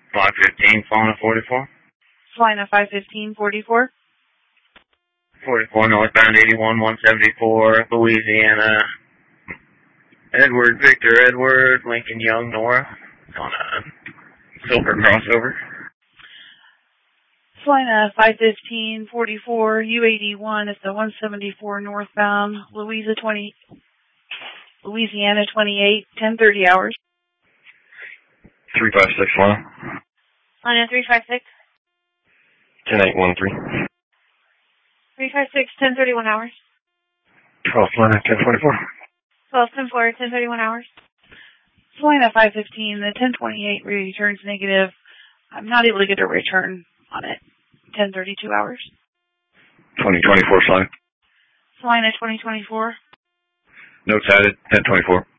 515, phone at 44. Flying at 515-44. 44 northbound 81, 174, Louisiana. Edward, Victor, Edward, Lincoln Young, Nora. On a silver crossover. Flying at 515-44, U81 at the 174 northbound, Louisiana 28, 10:30 hours. 356 line. Line at 356. 10813. 356, 10:31 hours. 12 line at 1024. 12-10-4, 10:31 hours. Flying at 515, the 1028 returns negative. I'm not able to get a return on it. 10:32 hours. 2024 slide. Flying at 2024. Notes added, 1024.